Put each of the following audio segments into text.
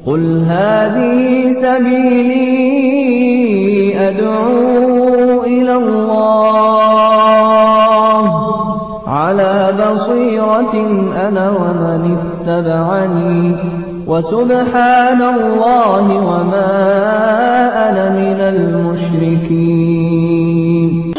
قل هذه سبيلي أدعو إلى الله على بصيرة أنا ومن اتبعني وسبحان الله وما أنا من المشركين.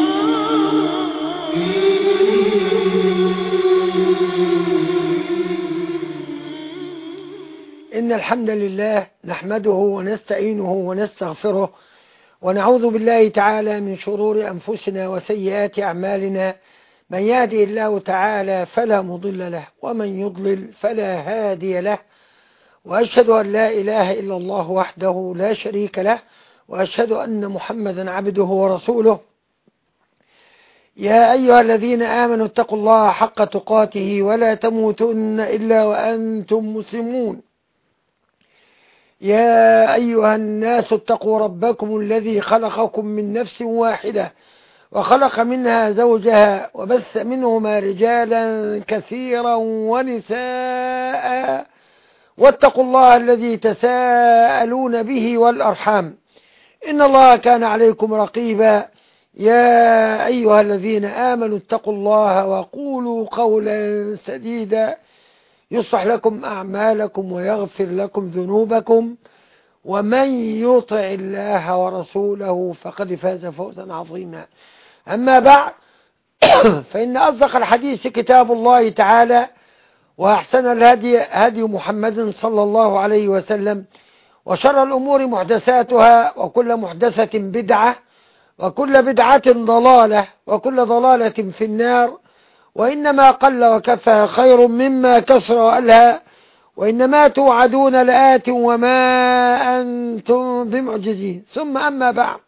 إن الحمد لله نحمده ونستعينه ونستغفره ونعوذ بالله تعالى من شرور أنفسنا وسيئات أعمالنا، من يهدي الله تعالى فلا مضل له ومن يضلل فلا هادي له، وأشهد أن لا إله إلا الله وحده لا شريك له، وأشهد أن محمدا عبده ورسوله. يا أيها الذين آمنوا اتقوا الله حق تقاته ولا تموتن إلا وأنتم مسلمون. يا أيها الناس اتقوا ربكم الذي خلقكم من نفس واحدة وخلق منها زوجها وبث منهما رجالا كثيرا ونساء، واتقوا الله الذي تساءلون به والأرحام إن الله كان عليكم رقيبا. يا أيها الذين آمنوا اتقوا الله وقولوا قولا سديدا يصلح لكم أعمالكم ويغفر لكم ذنوبكم، ومن يطع الله ورسوله فقد فاز فوزا عظيما. أما بعد، فإن أصدق الحديث كتاب الله تعالى، وأحسن الهدي هدي محمد صلى الله عليه وسلم، وشر الأمور محدثاتها، وكل محدثة بدعة، وكل بدعة ضلالة، وكل ضلالة في النار. وإنما قل وكفى خير مما كثر وألهى، وإنما توعدون لآت وما أنتم بمعجزين. ثم أما بعد،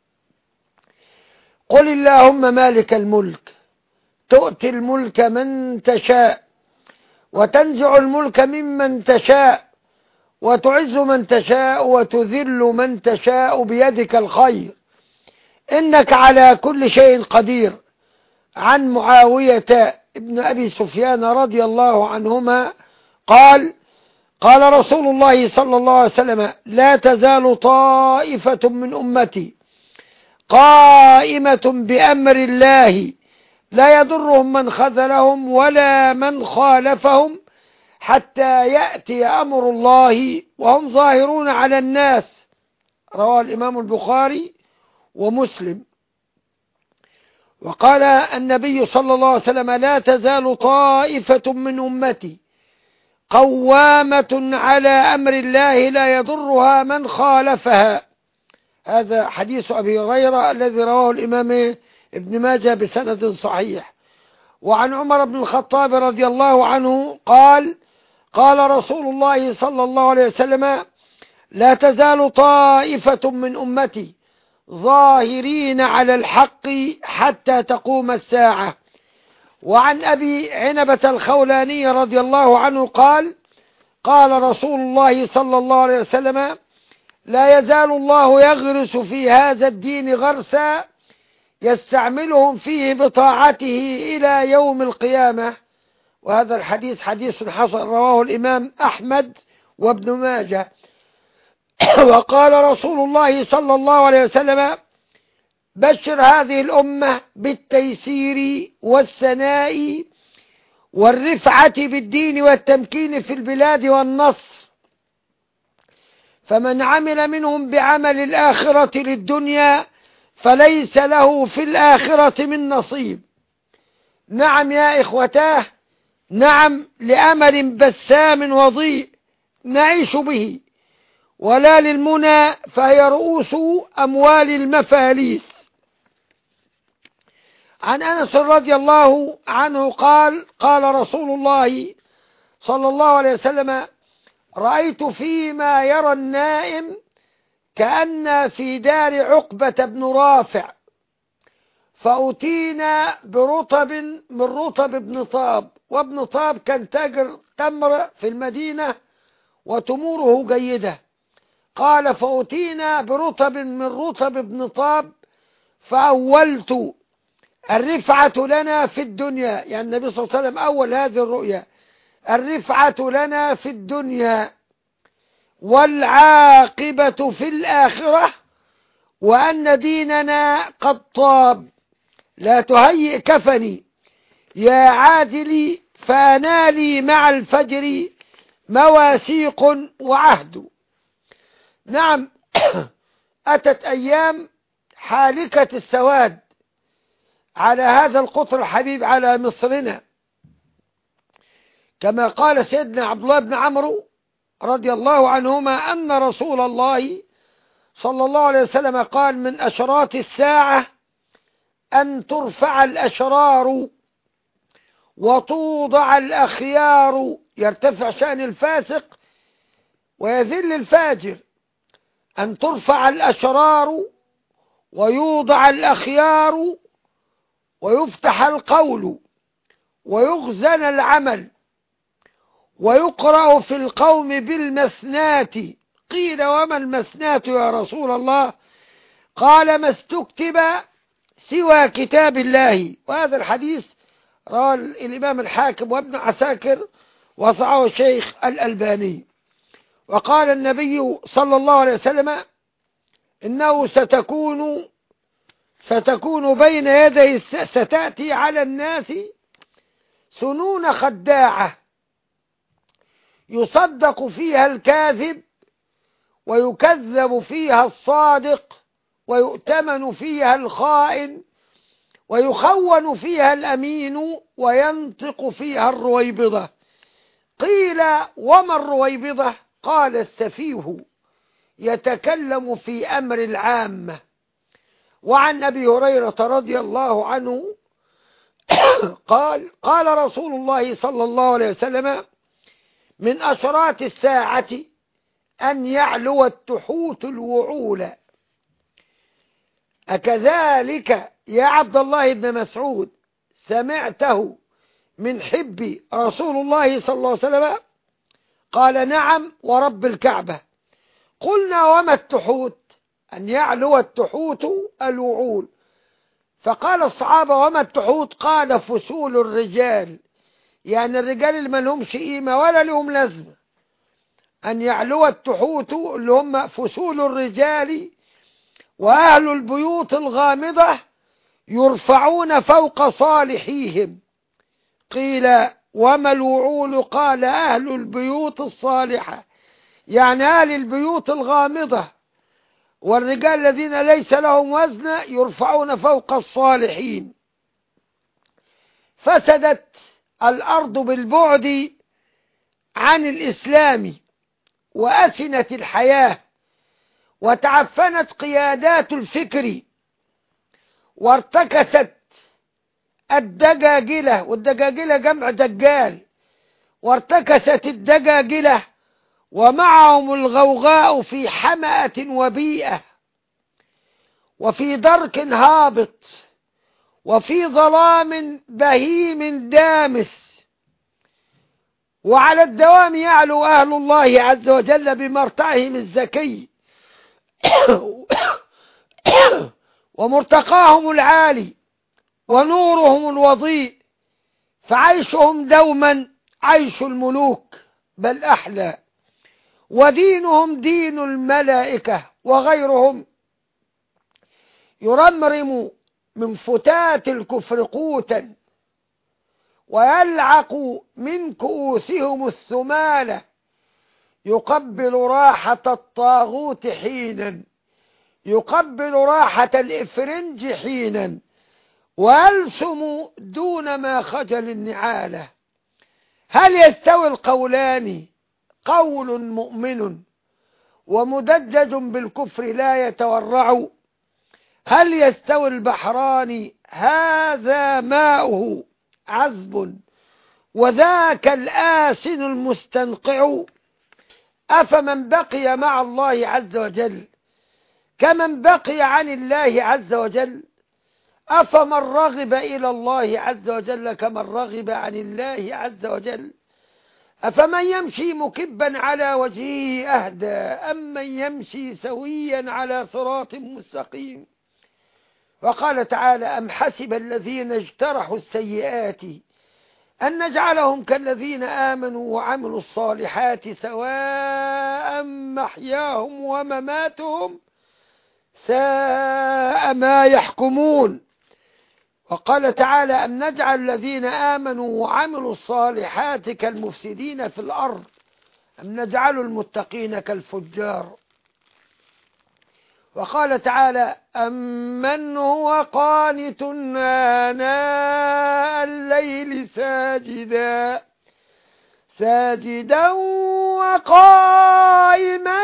قل اللهم مالك الملك تؤتي الملك من تشاء وتنزع الملك ممن تشاء وتعز من تشاء وتذل من تشاء بيدك الخير إنك على كل شيء قدير. عن معاوية ابن أبي سفيان رضي الله عنهما قال: قال رسول الله صلى الله عليه وسلم: لا تزال طائفة من أمتي قائمة بأمر الله لا يضرهم من خذلهم ولا من خالفهم حتى يأتي أمر الله وهم ظاهرون على الناس. رواه الإمام البخاري ومسلم. وقال النبي صلى الله عليه وسلم: لا تزال طائفة من أمتي قوامة على أمر الله لا يضرها من خالفها. هذا حديث أبي هريرة الذي رواه الإمام ابن ماجه بسند صحيح. وعن عمر بن الخطاب رضي الله عنه قال: قال رسول الله صلى الله عليه وسلم: لا تزال طائفة من أمتي ظاهرين على الحق حتى تقوم الساعة. وعن أبي عنبة الخولاني رضي الله عنه قال: قال رسول الله صلى الله عليه وسلم: لا يزال الله يغرس في هذا الدين غرسا يستعملهم فيه بطاعته إلى يوم القيامة. وهذا الحديث حديث حسن رواه الإمام أحمد وابن ماجه. وقال رسول الله صلى الله عليه وسلم: بشر هذه الأمة بالتيسير والثناء والرفعة بالدين والتمكين في البلاد والنصر، فمن عمل منهم بعمل الآخرة للدنيا فليس له في الآخرة من نصيب. نعم يا إخوتاه، نعم لأمل بسام وضيء نعيش به، ولا للمنى فهي رؤوس أموال المفاليس. عن أنس رضي الله عنه قال: قال رسول الله صلى الله عليه وسلم: رأيت فيما يرى النائم كأن في دار عقبة بن رافع، فأتينا برطب من رطب ابن طاب، وابن طاب كان تاجر تمر في المدينة وتموره جيدة. قال: فأتينا برطب من رطب ابن طاب فأولت الرفعة لنا في الدنيا، يعني النبي صلى الله عليه وسلم أول هذه الرؤيا: الرفعة لنا في الدنيا والعاقبة في الآخرة، وأن ديننا قد طاب. لا تهيئ كفني يا عادلي، فأنالي مع الفجر مواثيق وعهد. نعم، أتت أيام حالكة السواد على هذا القطر الحبيب على مصرنا، كما قال سيدنا عبد الله بن عمرو رضي الله عنهما أن رسول الله صلى الله عليه وسلم قال: من أشراط الساعة أن ترفع الأشرار وتوضع الأخيار. يرتفع شأن الفاسق ويذل الفاجر. أن ترفع الأشرار ويوضع الأخيار ويفتح القول ويخزن العمل ويقرأ في القوم بالمثنات. قيل: وما المثنات يا رسول الله؟ قال: ما استكتب سوى كتاب الله. وهذا الحديث رواه الإمام الحاكم وابن عساكر وصححه الشيخ الألباني. وقال النبي صلى الله عليه وسلم: إنه ستكون بين يدي ستأتي على الناس سنون خداعة، يصدق فيها الكاذب ويكذب فيها الصادق، ويؤتمن فيها الخائن، ويخون فيها الأمين، وينطق فيها الرويبضة. قيل: وما الرويبضة؟ قال: السفيه يتكلم في أمر العامة. وعن أبي هريرة رضي الله عنه قال رسول الله صلى الله عليه وسلم: من أشراط الساعة أن يعلو التحوت الوعول. أكذلك يا عبد الله بن مسعود سمعته من حب رسول الله صلى الله عليه وسلم؟ قال: نعم ورب الكعبة. قلنا: وما التحوت؟ أن يعلو التحوت الوعول. فقال الصحابة: وما التحوت؟ قال: فسول الرجال، يعني الرجال اللي ما لهمش قيمة ولا لهم لازمة. أن يعلو التحوت اللي هم فسول الرجال وأهل البيوت الغامضة يرفعون فوق صالحيهم. قيل: وما الوعول؟ قال: أهل البيوت الصالحة، يعني أهل البيوت الغامضة والرجال الذين ليس لهم وزن يرفعون فوق الصالحين. فسدت الأرض بالبعد عن الإسلام وأسنت الحياة، وتعفنت قيادات الفكر، وارتكست الدجاجلة، والدجاجلة جمع دجال، وارتكست الدجاجلة ومعهم الغوغاء في حمأة وبيئة، وفي درك هابط، وفي ظلام بهيم دامس. وعلى الدوام يعلو أهل الله عز وجل بمرتعهم الزكي ومرتقاهم العالي ونورهم الوضيء، فعيشهم دوما عيش الملوك بل أحلى، ودينهم دين الملائكة. وغيرهم يرمرم من فتات الكفر قوتا، ويلعق من كؤوسهم الثمالة، يقبل راحة الطاغوت حينا، يقبل راحة الإفرنج حينا، وألسم دون ما خجل النعالة. هل يستوي القولان؟ قول مؤمن ومدجج بالكفر لا يتورع. هل يستوي البحران؟ هذا ماؤه عذب وذاك الآسن المستنقع. أفمن بقي مع الله عز وجل كمن بقي عن الله عز وجل؟ أفمن رغب إلى الله عز وجل كمن رغب عن الله عز وجل؟ أفمن يمشي مكبا على وجهه أهدى أم من يمشي سويا على صراط مستقيم؟ وقال تعالى: أم حسب الذين اجترحوا السيئات أن نجعلهم كالذين آمنوا وعملوا الصالحات سواء محياهم ومماتهم ساء ما يحكمون. وقال تعالى أم نجعل الذين آمنوا وعملوا الصالحات كالمفسدين في الأرض أم نجعل المتقين كالفجار. وقال تعالى أمن هو قانت آناء الليل ساجدا وقائما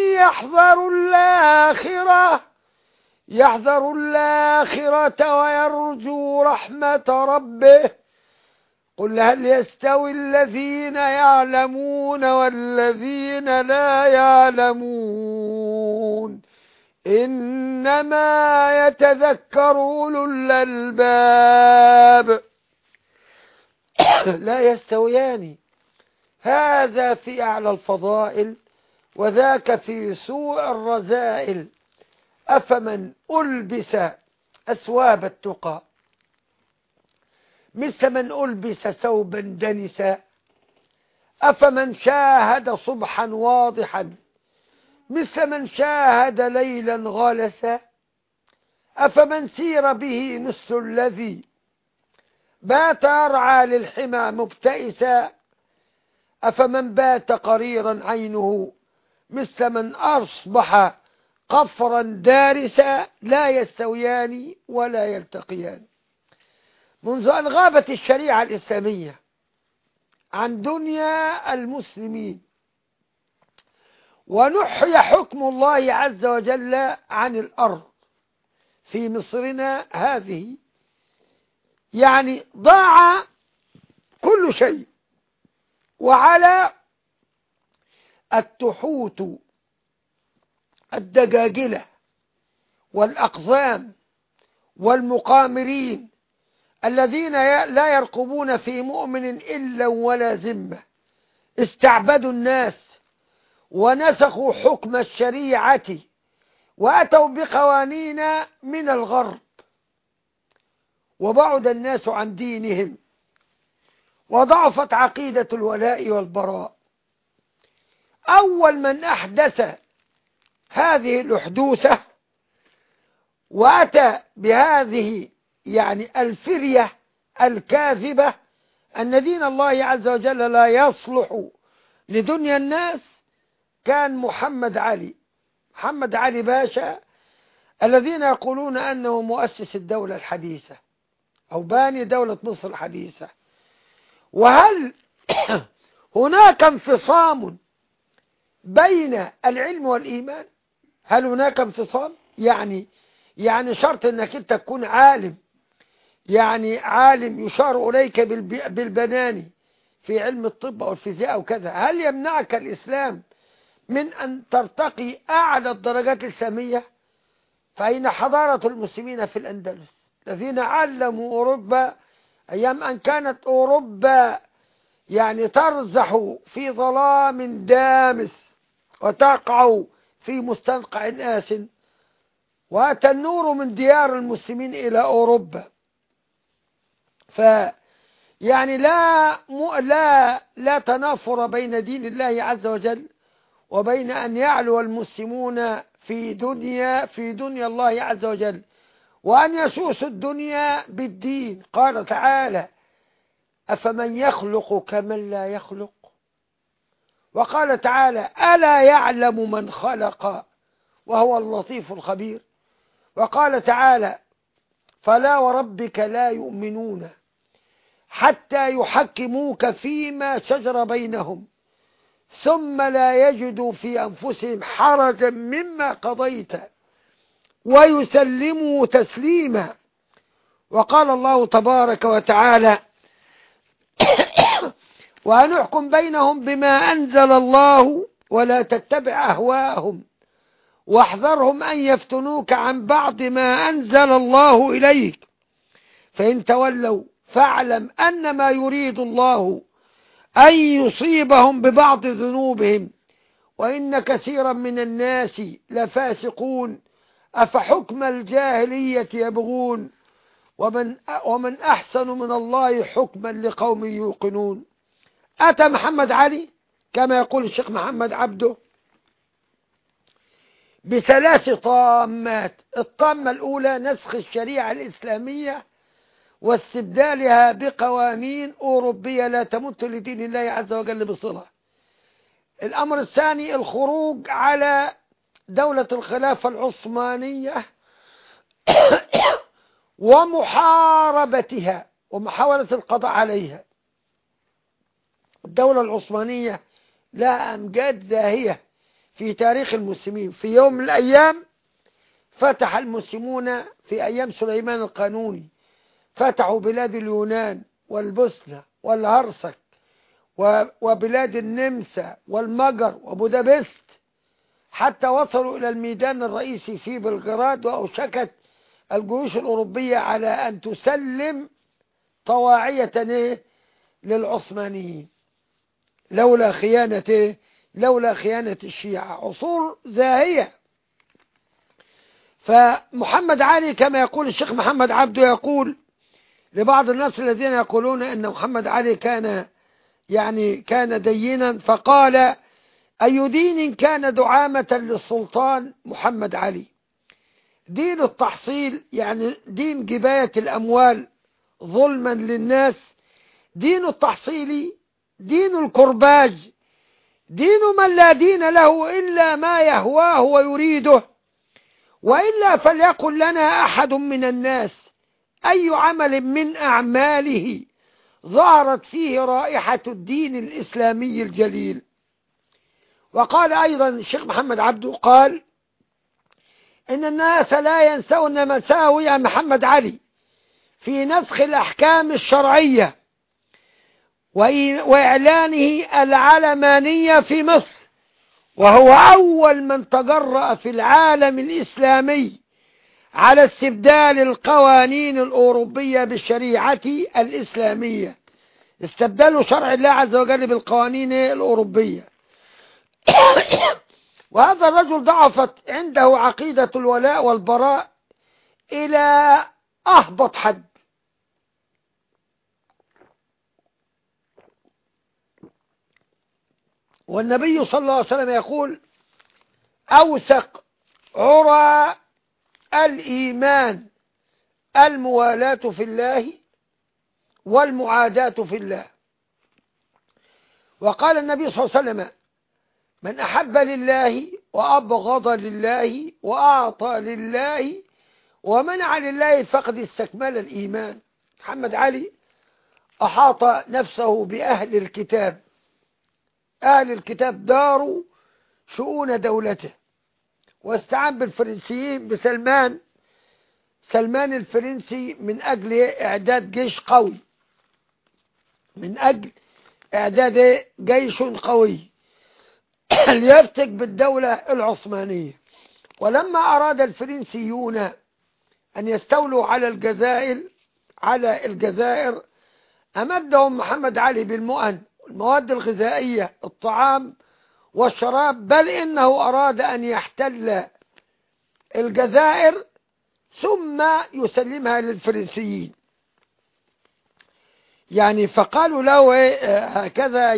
يحذر الآخرة ويرجو رحمة ربه قل هل يستوي الذين يعلمون والذين لا يعلمون إنما يتذكر أولو الألباب. لا يستويان، هذا في أعلى الفضائل وذاك في سوء الرذائل. أفمن ألبس أثواب التقى مثل من ألبس ثوبا دنسا أفمن شاهد صبحا واضحا مثل من شاهد ليلا غالسا أفمن سير به مثل الذي بات يرعى للحمى مبتئسا أفمن بات قريرا عينه مثل من أصبح قفرا دارسا لا يستويان ولا يلتقيان. منذ أن غابت الشريعة الإسلامية عن دنيا المسلمين ونحي حكم الله عز وجل عن الأرض في مصرنا هذه، يعني ضاع كل شيء، وعلى التحوت الدجاجلة والأقزام والمقامرين الذين لا يرقبون في مؤمن إلا ولا ذمة استعبدوا الناس ونسخوا حكم الشريعة وأتوا بقوانين من الغرب وبعد الناس عن دينهم وضعفت عقيدة الولاء والبراء. أول من أحدث هذه الأحدوثة وأتى بهذه يعني الفرية الكاذبة أن دين الله عز وجل لا يصلح لدنيا الناس كان محمد علي باشا، الذين يقولون أنه مؤسس الدولة الحديثة أو باني دولة مصر الحديثة. وهل هناك انفصام بين العلم والإيمان؟ هل هناك انفصام؟ يعني شرط أنك أنت تكون عالم، يعني عالم يشار إليك بالبنان في علم الطب أو الفيزياء أو كذا، هل يمنعك الإسلام من أن ترتقي أعلى الدرجات الإسلامية؟ فأين حضارة المسلمين في الأندلس الذين علموا أوروبا أيام أن كانت أوروبا يعني ترزح في ظلام دامس وتقع في مستنقع آس، وأتى النور من ديار المسلمين إلى أوروبا. يعني لا تنافر بين دين الله عز وجل وبين أن يعلو المسلمون في دنيا الله عز وجل وأن يسوسوا الدنيا بالدين. قال تعالى أفمن يخلق كمن لا يخلق، وقال تعالى ألا يعلم من خلق وهو اللطيف الخبير. وقال تعالى فلا وربك لا يؤمنون حتى يحكموك فيما شجر بينهم ثم لا يجدوا في أنفسهم حرجا مما قضيت ويسلموا تسليما. وقال الله تبارك وتعالى وأن احكم بينهم بما أنزل الله ولا تتبع أهواءهم واحذرهم أن يفتنوك عن بعض ما أنزل الله إليك فإن تولوا فاعلم أنما يريد الله أن يصيبهم ببعض ذنوبهم وإن كثيرا من الناس لفاسقون أفحكم الجاهلية يبغون ومن أحسن من الله حكما لقوم يوقنون. أتى محمد علي كما يقول الشيخ محمد عبده بثلاث طامات. الطامة الأولى نسخ الشريعة الإسلامية واستبدالها بقوانين أوروبية لا تمت لدين الله عز وجل بصلة. الأمر الثاني الخروج على دولة الخلافة العثمانية ومحاربتها ومحاولة القضاء عليها. الدولة العثمانية لها أمجاد زاهية في تاريخ المسلمين. في يوم من الأيام فتح المسلمون في أيام سليمان القانوني، فتحوا بلاد اليونان والبوسنة والهرسك وبلاد النمسا والمجر وبودابست، حتى وصلوا إلى الميدان الرئيسي في بلغراد، وأوشكت الجيوش الأوروبية على أن تسلم طواعية للعثمانيين لولا خيانة الشيعة. عصور زاهية. فمحمد علي كما يقول الشيخ محمد عبده، يقول لبعض الناس الذين يقولون أن محمد علي كان دينا، فقال: أي دين كان دعامة للسلطان محمد علي؟ دين التحصيل، يعني دين جباية الأموال ظلما للناس، دين التحصيل دين الكرباج، دين من لا دين له إلا ما يهواه ويريده، وإلا فليقل لنا أحد من الناس أي عمل من أعماله ظهرت فيه رائحة الدين الإسلامي الجليل. وقال أيضا الشيخ محمد عبده، قال: إن الناس لا ينسون مساوي محمد علي في نسخ الأحكام الشرعية وإعلانه العلمانية في مصر، وهو أول من تجرأ في العالم الإسلامي على استبدال القوانين الأوروبية بالشريعة الإسلامية. استبدلوا شرع الله عز وجل بالقوانين الأوروبية. وهذا الرجل ضعفت عنده عقيدة الولاء والبراء إلى أهبط حد. والنبي صلى الله عليه وسلم يقول: أوثق عرى الإيمان الموالاة في الله والمعاداة في الله. وقال النبي صلى الله عليه وسلم: من أحب لله وأبغض لله وأعطى لله ومنع لله فقد استكمل الإيمان. محمد علي أحاط نفسه بأهل الكتاب. أهل الكتاب داروا شؤون دولته، واستعان بالفرنسيين بسلمان الفرنسي من أجل إعداد جيش قوي، ليفتك بالدولة العثمانية. ولما أراد الفرنسيون أن يستولوا على الجزائر أمدهم محمد علي بالمؤن، المواد الغذائية، الطعام والشراب، بل إنه أراد أن يحتل الجزائر ثم يسلمها للفرنسيين. فقالوا له هكذا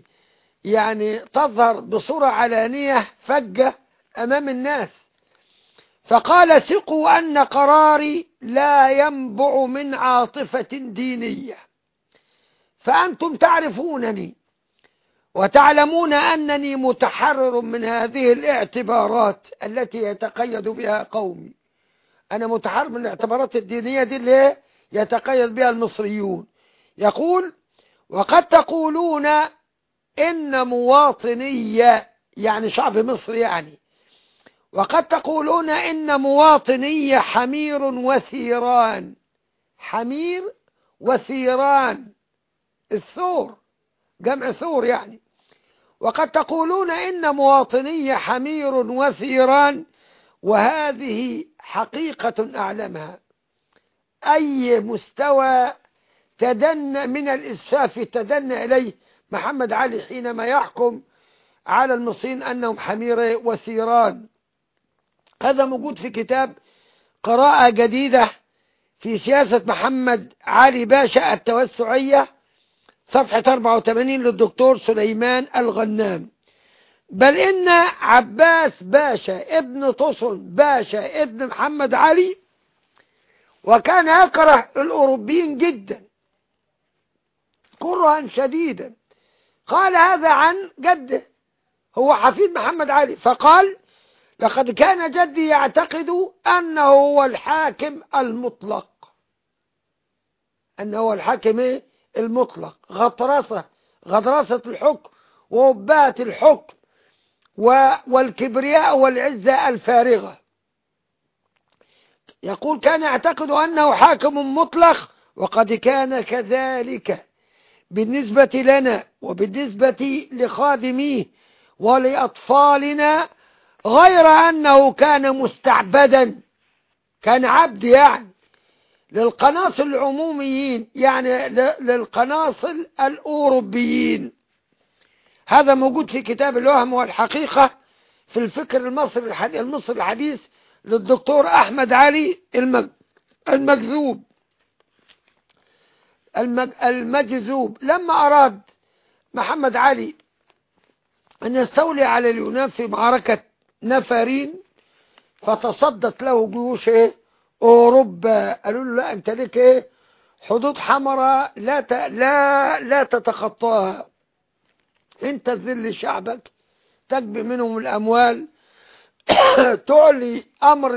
تظهر بصورة علانية فجة أمام الناس. فقال: ثقوا أن قراري لا ينبع من عاطفة دينية، فأنتم تعرفونني وتعلمون أنني متحرر من هذه الاعتبارات التي يتقيد بها قومي. أنا متحرر من الاعتبارات الدينية دي اللي يتقيد بها المصريون. يقول: وقد تقولون إن مواطني، شعب مصر، وقد تقولون إن مواطني حمير وثيران. حمير وثيران، الثور جمع ثور وقد تقولون إن مواطني حمير وثيران، وهذه حقيقة أعلمها. أي مستوى من الإسفاف تدنى إليه محمد علي حينما يحكم على المصريين أنهم حمير وثيران. هذا موجود في كتاب قراءة جديدة في سياسة محمد علي باشا التوسعية صفحة 84 للدكتور سليمان الغنام. بل إن عباس باشا ابن طسل باشا ابن محمد علي وكان يكره الأوروبيين جدا كرها شديدا، قال هذا عن جده، هو حفيد محمد علي، فقال لقد كان جدي يعتقد أنه هو الحاكم المطلق، أنه هو الحاكم المطلق، غطرسة الحكم ووباة الحكم والكبرياء والعزة الفارغة. يقول كان يعتقد أنه حاكم مطلق، وقد كان كذلك بالنسبة لنا وبالنسبة لخادميه ولأطفالنا، غير أنه كان مستعبدا، كان عبد يعني للقناصل العموميين، يعني للقناصل الأوروبيين. هذا موجود في كتاب الوهم والحقيقة في الفكر المصري الحديث للدكتور أحمد علي المجذوب. لما أراد محمد علي أن يستولي على اليونان في معركة نفرين، فتصدت له جيوش أوروبا، قالوا له لا أنت لك حدود حمراء لا تتخطاها، أنت تذل شعبك، تجبي منهم الأموال، تعلي أمر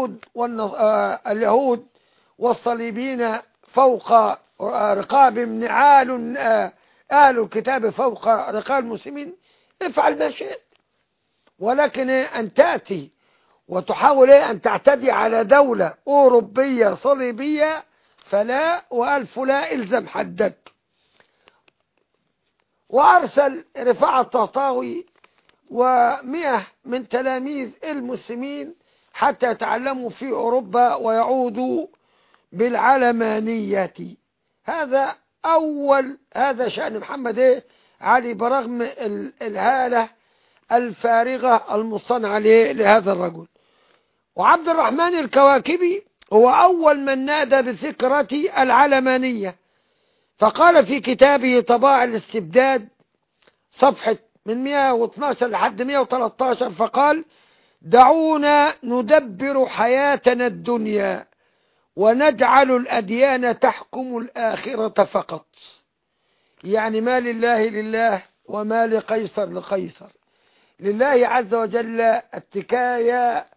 اليهود والصليبيين فوق رقابهم، نعال أهل الكتاب فوق رقاب المسلمين، افعل ما شئت، ولكن أن تأتي وتحاول أن تعتدي على دولة أوروبية صليبية فلا، وألف لا، إلزم حدك. وأرسل رفاعة الطهطاوي و100 من تلاميذ المسلمين حتى يتعلموا في أوروبا ويعودوا بالعلمانية. هذا شأن محمد علي، برغم الهالة الفارغة المصنعة لهذا الرجل. وعبد الرحمن الكواكبي هو أول من نادى بفكرة العلمانية، فقال في كتابه طباع الاستبداد صفحة من 112 لحد 113، فقال دعونا ندبر حياتنا الدنيا ونجعل الأديان تحكم الآخرة فقط، يعني ما لله لله وما لقيصر لقيصر. لله عز وجل التكايا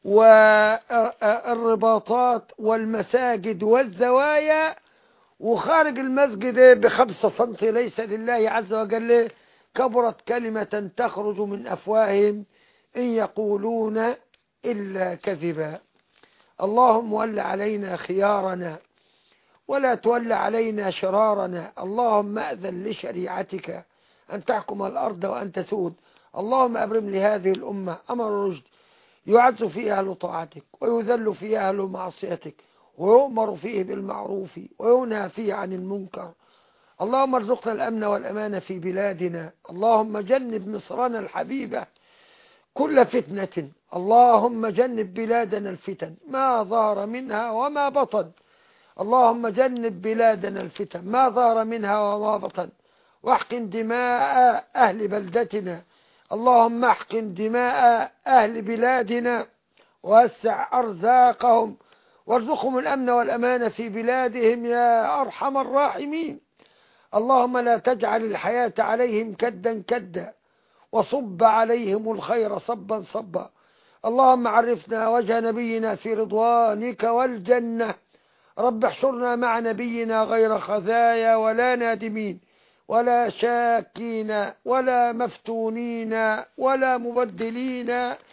والرباطات والمساجد والزوايا، وخارج المسجد ب5 سنتي ليس لله عز وجل. كبرت كلمة تخرج من أفواههم إن يقولون إلا كذبا. اللهم ول علينا خيارنا ولا تول علينا شرارنا. اللهم أذن لشريعتك أن تحكم الأرض وأن تسود. اللهم أبرم لهذه الأمة أمر رشد، يعز فيه أهل طاعتك ويذل فيه أهل معصيتك، ويؤمر فيه بالمعروف وينهى فيه عن المنكر. اللهم ارزقنا الأمن والأمان في بلادنا. اللهم جنب مصرنا الحبيبة كل فتنة. اللهم جنب بلادنا الفتن ما ظهر منها وما بطن. اللهم جنب بلادنا الفتن ما ظهر منها وما بطن، واحقن دماء أهل بلدتنا. اللهم احقن دماء أهل بلادنا ووسع أرزاقهم وارزقهم الأمن والأمان في بلادهم يا أرحم الراحمين. اللهم لا تجعل الحياة عليهم كدا كدا، وصب عليهم الخير صبا صبا. اللهم عرفنا وجه نبينا في رضوانك والجنة. رب احشرنا مع نبينا غير خزايا ولا نادمين ولا شاكين ولا مفتونين ولا مبدلين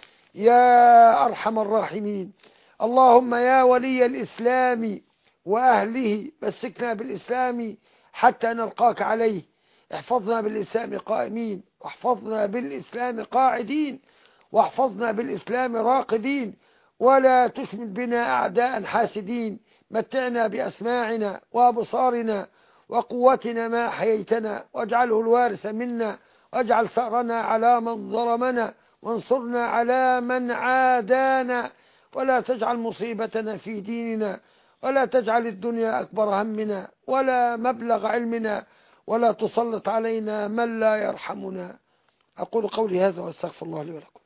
يا أرحم الراحمين. اللهم يا ولي الإسلام وأهله مسكنا بالإسلام حتى نلقاك عليه. احفظنا بالإسلام قائمين، واحفظنا بالإسلام قاعدين، واحفظنا بالإسلام راقدين، ولا تشمل بنا أعداء حاسدين. متعنا بأسماعنا وأبصارنا وقوتنا ما حييتنا، واجعله الوارث منا، واجعل ثأرنا على من ظلمنا، وانصرنا على من عادانا، ولا تجعل مصيبتنا في ديننا، ولا تجعل الدنيا أكبر همنا ولا مبلغ علمنا، ولا تسلط علينا من لا يرحمنا. أقول قولي هذا واستغفر الله لي ولكم.